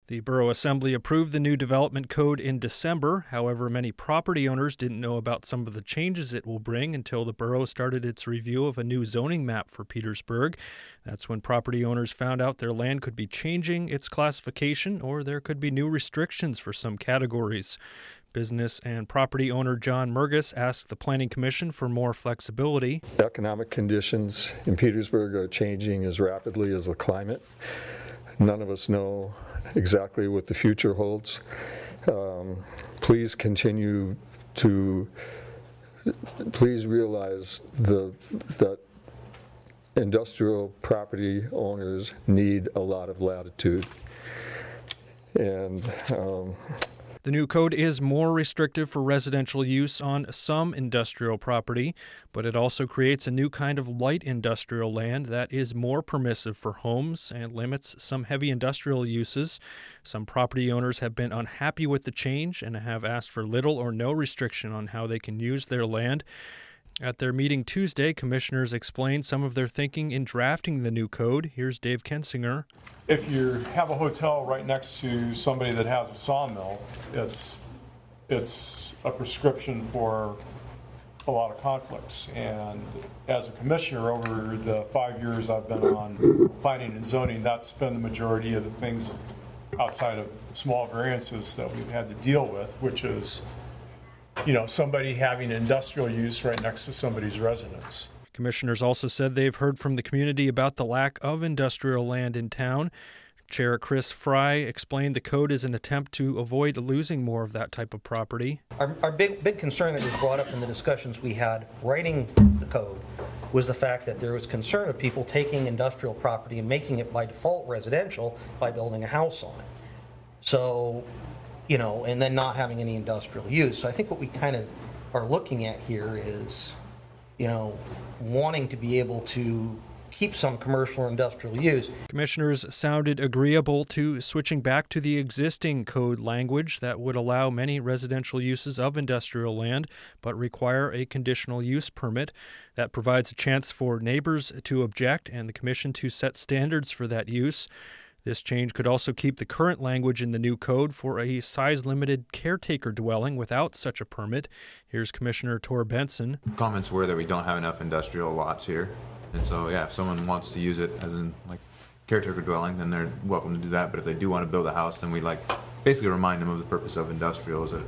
The Borough Assembly approved the new development code in December. However, many property owners didn't know about some of the changes it will bring until the borough started its review of a new zoning map for Petersburg. That's when property owners found out their land could be changing its classification, or there could be new restrictions for some categories. Business and property owner John Mergus asked the Planning Commission for more flexibility. Economic conditions in Petersburg are changing as rapidly as the climate. None of us know exactly what the future holds. Please realize that industrial property owners need a lot of latitude. And the new code is more restrictive for residential use on some industrial property, but it also creates a new kind of light industrial land that is more permissive for homes and limits some heavy industrial uses. Some property owners have been unhappy with the change and have asked for little or no restriction on how they can use their land. At their meeting Tuesday, commissioners explained some of their thinking in drafting the new code. Here's Dave Kensinger. If you have a hotel right next to somebody that has a sawmill, it's a prescription for a lot of conflicts. And as a commissioner, over the 5 years I've been on planning and zoning, that's been the majority of the things outside of small variances that we've had to deal with, which is somebody having industrial use right next to somebody's residence. Commissioners also said they've heard from the community about the lack of industrial land in town. Chair Chris Fry explained the code is an attempt to avoid losing more of that type of property. Our big concern that was brought up in the discussions we had writing the code was the fact that there was concern of people taking industrial property and making it by default residential by building a house on it. So, and then not having any industrial use. So I think what we kind of are looking at here is, wanting to be able to keep some commercial or industrial use. Commissioners sounded agreeable to switching back to the existing code language that would allow many residential uses of industrial land, but require a conditional use permit. That provides a chance for neighbors to object and the commission to set standards for that use. This change could also keep the current language in the new code for a size-limited caretaker dwelling without such a permit. Here's Commissioner Tor Benson. Comments were that we don't have enough industrial lots here. And so, if someone wants to use it as in caretaker dwelling, then they're welcome to do that. But if they do want to build a house, then we basically remind them of the purpose of industrial is that,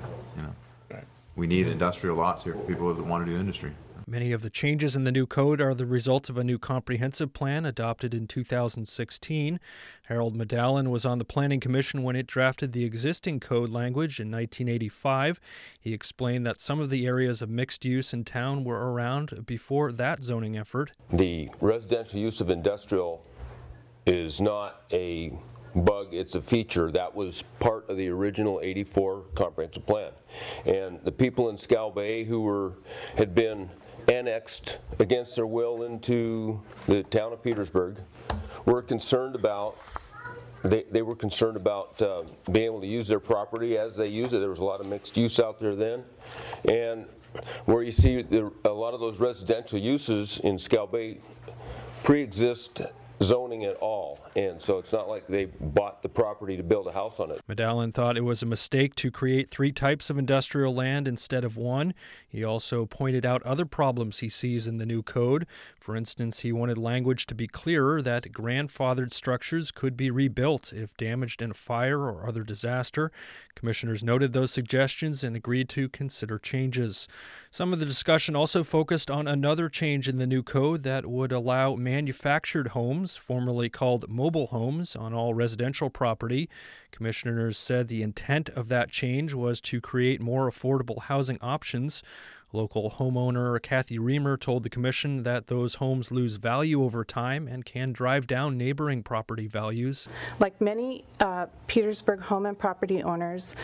we need industrial lots here for people that want to do industry. Many of the changes in the new code are the result of a new comprehensive plan adopted in 2016. Harold Medallion was on the Planning Commission when it drafted the existing code language in 1985. He explained that some of the areas of mixed use in town were around before that zoning effort. The residential use of industrial is not a bug, it's a feature. That was part of the original 84 comprehensive plan. And the people in Scal Bay who had been annexed against their will into the town of Petersburg were concerned about they were concerned about being able to use their property as they use it. There was a lot of mixed use out there then, and where you see a lot of those residential uses in Scal Bay pre-exist zoning at all, and so it's not like they bought the property to build a house on it. Medallion thought it was a mistake to create 3 types of industrial land instead of 1. He also pointed out other problems he sees in the new code. For instance, he wanted language to be clearer that grandfathered structures could be rebuilt if damaged in a fire or other disaster. Commissioners noted those suggestions and agreed to consider changes. Some of the discussion also focused on another change in the new code that would allow manufactured homes, formerly called mobile homes, on all residential property. Commissioners said the intent of that change was to create more affordable housing options. Local homeowner Kathy Reamer told the commission that those homes lose value over time and can drive down neighboring property values. Like many Petersburg home and property owners,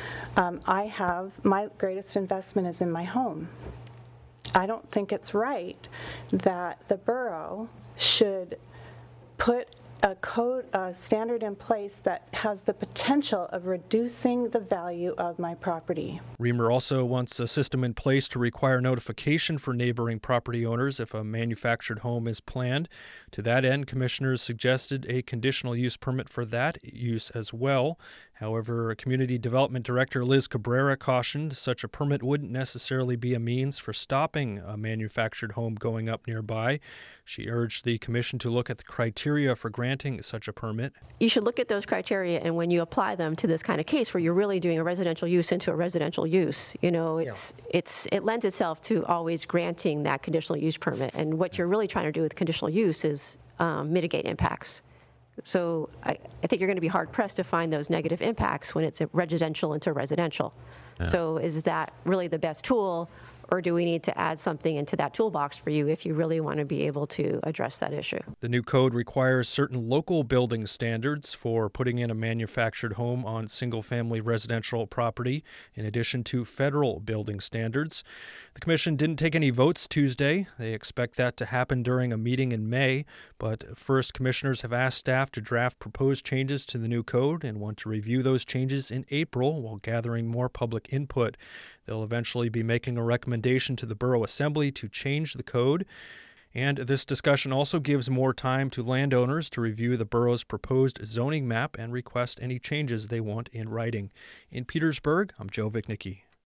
my greatest investment is in my home. I don't think it's right that the borough should put a standard in place that has the potential of reducing the value of my property. Reamer also wants a system in place to require notification for neighboring property owners if a manufactured home is planned. To that end, commissioners suggested a conditional use permit for that use as well. However, Community Development Director Liz Cabrera cautioned such a permit wouldn't necessarily be a means for stopping a manufactured home going up nearby. She urged the commission to look at the criteria for granting such a permit. You should look at those criteria, and when you apply them to this kind of case where you're really doing a residential use into a residential use, it lends itself to always granting that conditional use permit. And what you're really trying to do with conditional use is mitigate impacts. So I think you're going to be hard-pressed to find those negative impacts when it's a residential into residential. Yeah. So is that really the best tool, or do we need to add something into that toolbox for you if you really want to be able to address that issue? The new code requires certain local building standards for putting in a manufactured home on single-family residential property, in addition to federal building standards. The commission didn't take any votes Tuesday. They expect that to happen during a meeting in May, but first commissioners have asked staff to draft proposed changes to the new code and want to review those changes in April while gathering more public input. They'll eventually be making a recommendation to the Borough Assembly to change the code. And this discussion also gives more time to landowners to review the borough's proposed zoning map and request any changes they want in writing. In Petersburg, I'm Joe Vichnicki.